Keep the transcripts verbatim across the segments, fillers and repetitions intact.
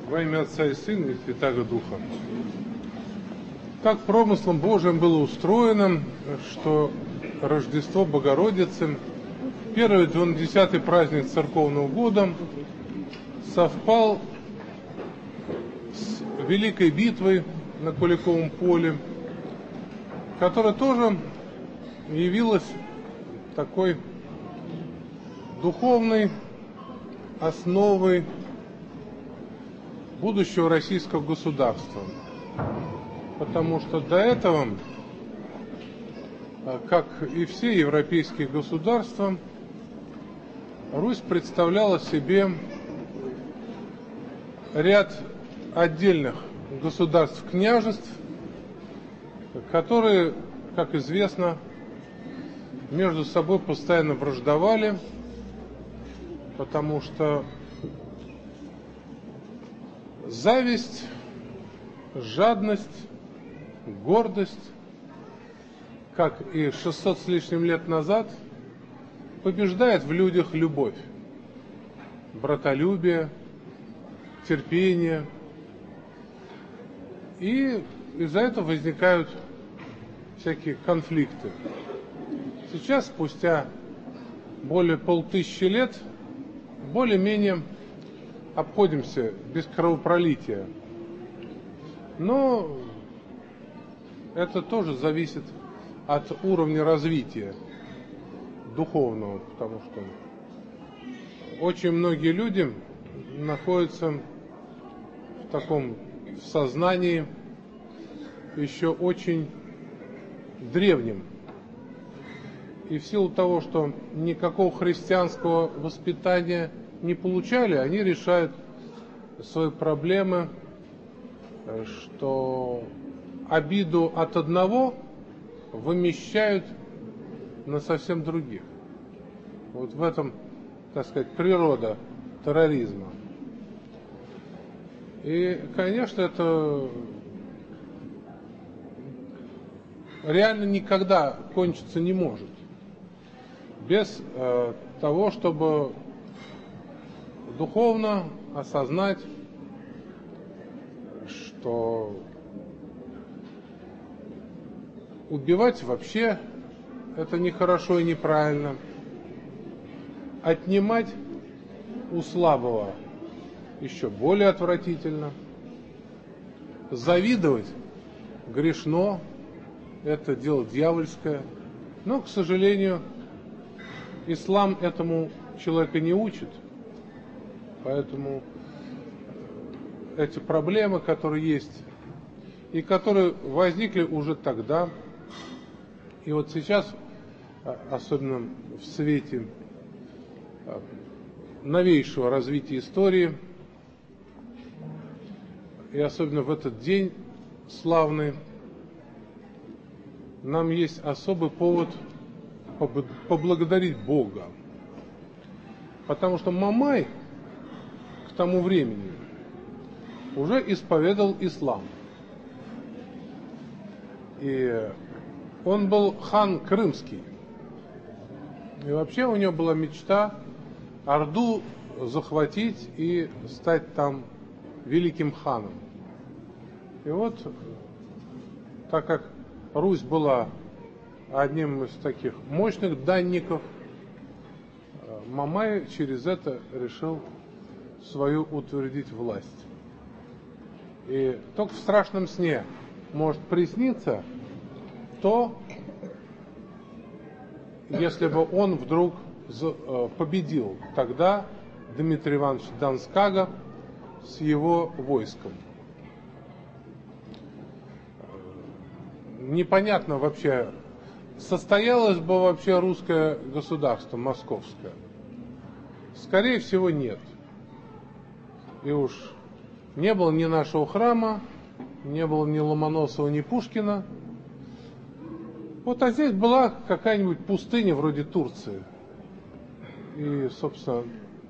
Во имя Отца и Сына и Святаго Духа. Так промыслом Божиим было устроено, что Рождество Богородицы, первый двунадесятый праздник церковного года, совпал с великой битвой на Куликовом поле, которая тоже явилась такой духовной основой будущего российского государства. Потому что до этого, как и все европейские государства, Русь представляла себе ряд отдельных государств-княжеств, которые, как известно, между собой постоянно враждовали, потому что зависть, жадность, гордость, как и шестьсот с лишним лет назад, побеждает в людях любовь, братолюбие, терпение. И из-за этого возникают всякие конфликты. Сейчас, спустя более полтысячи лет, более-менее обходимся без кровопролития. Но это тоже зависит от уровня развития духовного, потому что очень многие люди находятся в таком в сознании еще очень древнем. И в силу того, что никакого христианского воспитания не получали, они решают свои проблемы, что обиду от одного вымещают на совсем других. Вот в этом, так сказать, природа терроризма. И, конечно, это реально никогда кончиться не может без э, того, чтобы духовно осознать, что убивать вообще это нехорошо и неправильно. Отнимать у слабого еще более отвратительно. Завидовать грешно, это дело дьявольское. Но, к сожалению, ислам этому человека не учит. Поэтому эти проблемы, которые есть, и которые возникли уже тогда, и вот сейчас, особенно в свете новейшего развития истории, и особенно в этот день славный, нам есть особый повод поблагодарить Бога. Потому что Мамай к тому времени уже исповедовал ислам. И он был хан крымский. И вообще у него была мечта Орду захватить и стать там великим ханом. И вот, так как Русь была одним из таких мощных данников, Мамай через это решил свою утвердить власть. И только в страшном сне может присниться то, если бы он вдруг победил тогда Дмитрий Иванович Донскага с его войском. Непонятно вообще, состоялось бы вообще русское государство московское. Скорее всего, нет. И уж не было ни нашего храма, не было ни Ломоносова, ни Пушкина. Вот, а здесь была какая-нибудь пустыня вроде Турции. И, собственно,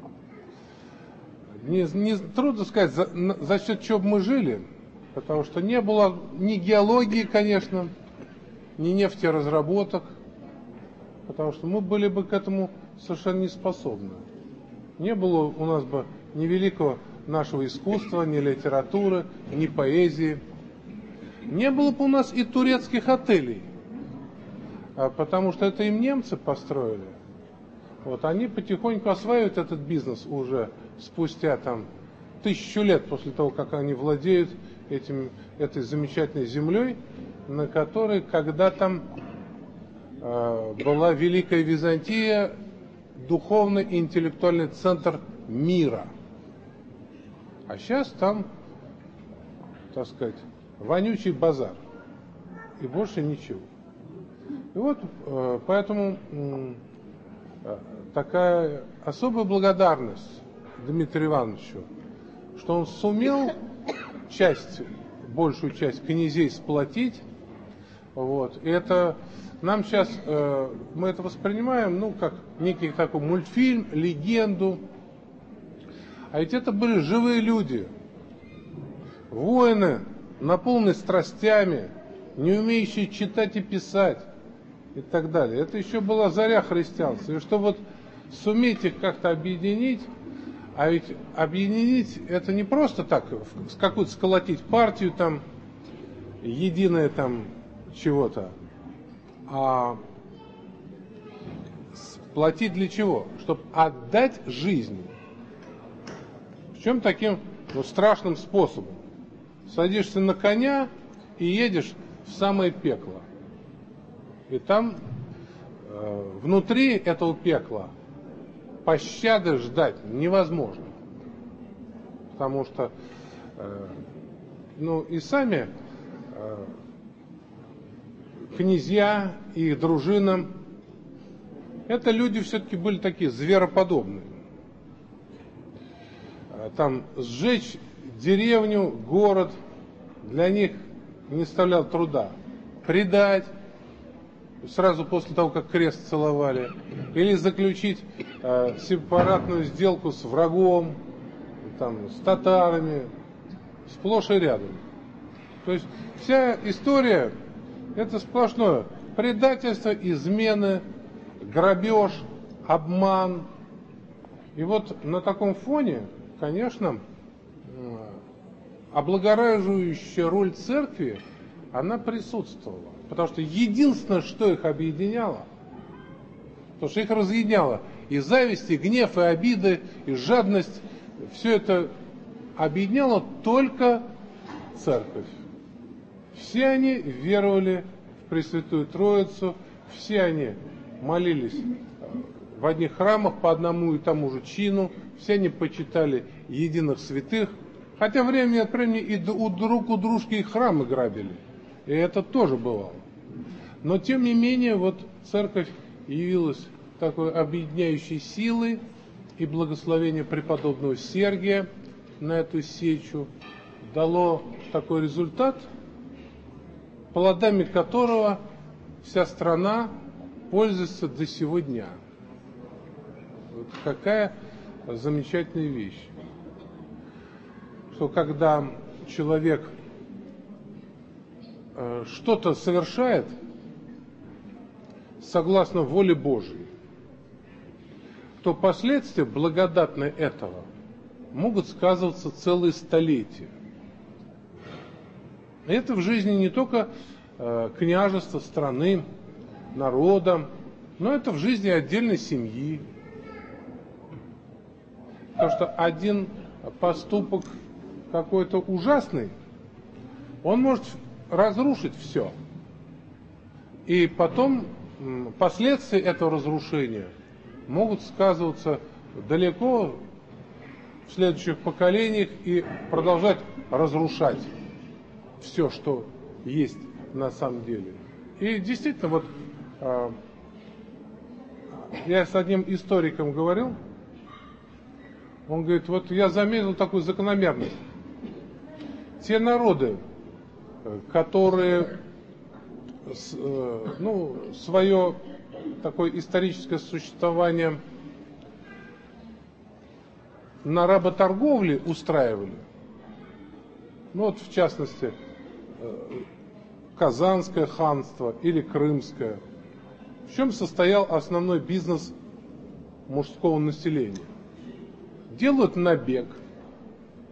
не, не трудно сказать, за, за счет чего мы жили, потому что не было ни геологии, конечно, ни нефтеразработок, потому что мы были бы к этому совершенно не способны. Не было у нас бы ни великого нашего искусства, ни литературы, ни поэзии. Не было бы у нас и турецких отелей, потому что это им немцы построили. Вот, они потихоньку осваивают этот бизнес уже спустя там, тысячу лет после того, как они владеют этим, этой замечательной землей, на которой когда-то э, была Великая Византия, духовный и интеллектуальный центр мира. А сейчас там, так сказать, вонючий базар. И больше ничего. И вот э, поэтому э, такая особая благодарность Дмитрию Ивановичу, что он сумел часть, большую часть князей сплотить. Вот. И это нам сейчас, э, мы это воспринимаем, ну, как некий такой мультфильм, легенду. А ведь это были живые люди, воины, наполненные страстями, не умеющие читать и писать и так далее. Это еще была заря христианства. И что вот суметь их как-то объединить, а ведь объединить это не просто так, какую-то сколотить партию там, единое там чего-то, а сплотить для чего? Чтобы отдать жизнь. Причем таким ну, страшным способом. Садишься на коня и едешь в самое пекло. И там э, внутри этого пекла пощады ждать невозможно. Потому что э, ну и сами э, князья и их дружина, это люди все-таки были такие звероподобные. Там сжечь деревню, город для них не составлял труда. Предать сразу после того, как крест целовали, или заключить э, сепаратную сделку с врагом, там, с татарами, сплошь и рядом. То есть вся история это сплошное предательство, измены, грабеж, обман. И вот на таком фоне, конечно, облагораживающая роль церкви, она присутствовала. Потому что единственное, что их объединяло, то, что их разъединяло, и зависть, и гнев, и обиды, и жадность, все это объединяло только церковь. Все они веровали в Пресвятую Троицу, все они молились в одних храмах по одному и тому же чину, все они почитали единых святых, хотя время от времени и у друг у дружки и храмы грабили, и это тоже бывало. Но тем не менее, вот церковь явилась такой объединяющей силой, и благословение преподобного Сергия на эту сечу дало такой результат, плодами которого вся страна пользуется до сего дня. Вот какая замечательная вещь, что когда человек э, что-то совершает согласно воле Божией, то последствия благодатные этого могут сказываться целые столетия. И это в жизни не только э, княжества, страны, народа, но это в жизни отдельной семьи. Потому что один поступок какой-то ужасный, он может разрушить все. И потом последствия этого разрушения могут сказываться далеко в следующих поколениях и продолжать разрушать все, что есть на самом деле. И действительно, вот э, я с одним историком говорил, он говорит, вот я заметил такую закономерность. Те народы, которые э, ну, свое такое историческое существование на работорговле устраивали, ну вот в частности Казанское ханство или Крымское, в чем состоял основной бизнес мужского населения? Делают набег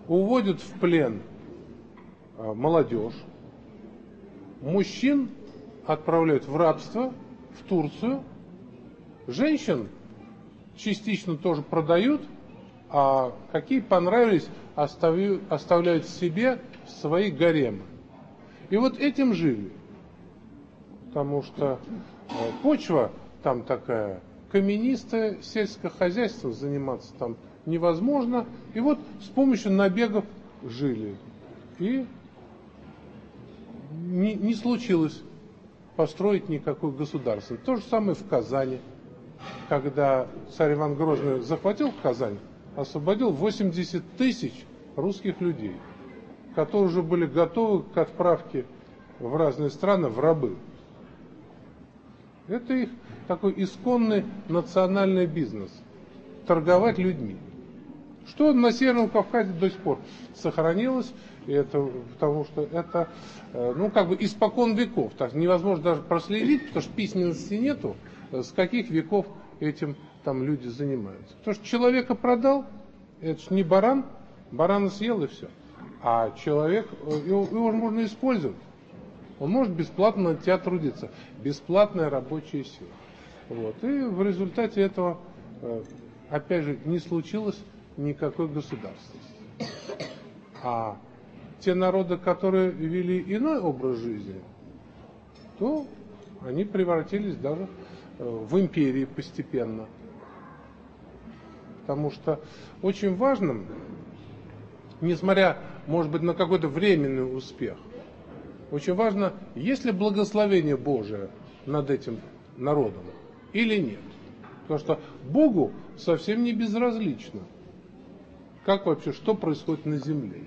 уводят в плен молодежь, мужчин отправляют в рабство, в Турцию, женщин частично тоже продают, а какие понравились, оставляют, оставляют себе в свои гаремы. И вот этим жили, потому что почва там такая каменистая, сельское хозяйство заниматься там невозможно. И вот с помощью набегов жили. И не, не случилось построить никакое государство. То же самое в Казани. Когда царь Иван Грозный захватил Казань, освободил восемьдесят тысяч русских людей, которые уже были готовы к отправке в разные страны в рабы. Это их такой исконный национальный бизнес – торговать людьми. Что на Северном Кавказе до сих пор сохранилось, и это, потому что это, ну, как бы испокон веков. Так невозможно даже проследить, потому что письменности нету, с каких веков этим там люди занимаются. Потому что человека продал, это же не баран, барана съел и все. А человек, его, его же можно использовать. Он может бесплатно на тебя трудиться. Бесплатная рабочая сила. Вот. И в результате этого, опять же, не случилось никакой государственности. А те народы, которые вели иной образ жизни, то они превратились даже в империи постепенно. Потому что очень важным, несмотря, может быть, на какой-то временный успех, очень важно, есть ли благословение Божие над этим народом или нет. Потому что Богу совсем не безразлично, как вообще, что происходит на земле.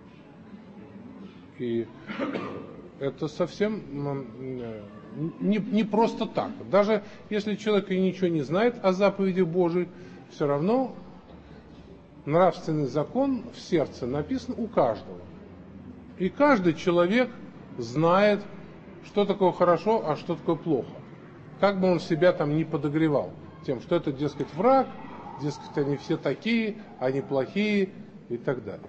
И это совсем не, не просто так. Даже если человек и ничего не знает о заповедях Божией, все равно нравственный закон в сердце написан у каждого. И каждый человек знает, что такое хорошо, а что такое плохо. Как бы он себя там не подогревал тем, что это, дескать, враг, дескать, они все такие, они плохие и так далее.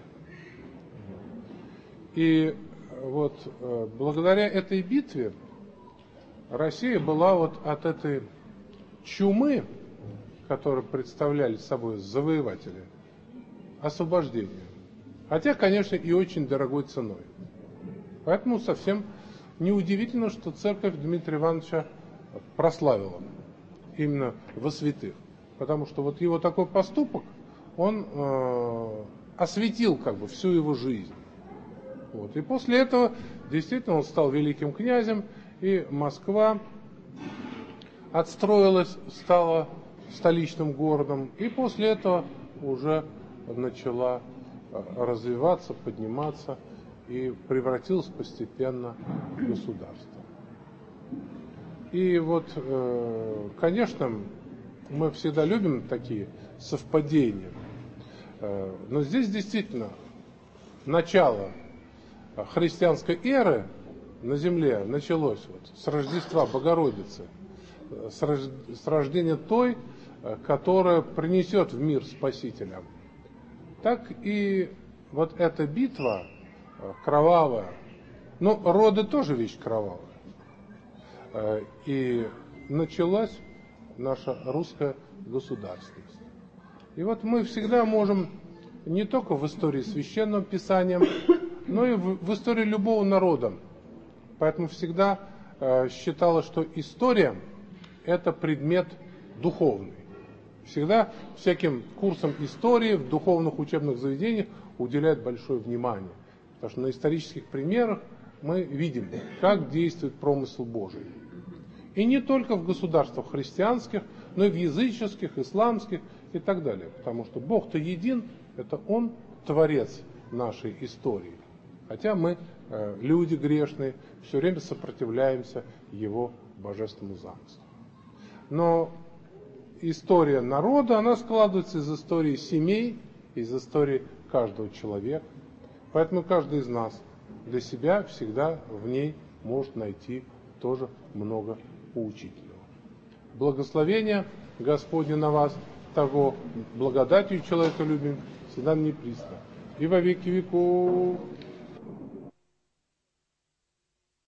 И вот благодаря этой битве Россия была вот от этой чумы, которую представляли собой завоеватели, освобождение. Хотя, конечно, и очень дорогой ценой. Поэтому совсем неудивительно, что церковь Дмитрия Ивановича прославила именно во святых. Потому что вот его такой поступок, он э, осветил как бы всю его жизнь. Вот. И после этого действительно он стал великим князем, и Москва отстроилась, стала столичным городом, и после этого уже начала развиваться, подниматься и превратилась постепенно в государство. И вот, конечно, мы всегда любим такие совпадения, но здесь действительно начало христианской эры на земле началось вот с Рождества Богородицы, с рождения той, которая принесет в мир Спасителя. Так и вот эта битва кровавая, ну, роды тоже вещь кровавая, и началась наша русская государственность. И вот мы всегда можем не только в истории Священного Писания, но и в, в истории любого народа. Поэтому всегда э, считалось, что история – это предмет духовный. Всегда всяким курсам истории в духовных учебных заведениях уделяют большое внимание. Потому что на исторических примерах мы видим, как действует промысел Божий. И не только в государствах христианских, но и в языческих, исламских и так далее. Потому что Бог-то един, это Он творец нашей истории. Хотя мы, э, люди грешные, все время сопротивляемся Его божественному замыслу. Но история народа, она складывается из истории семей, из истории каждого человека. Поэтому каждый из нас для себя всегда в ней может найти тоже много поучительного. Благословение Господне на вас, того благодатью человеколюбия всегда не присно. и во веки веков.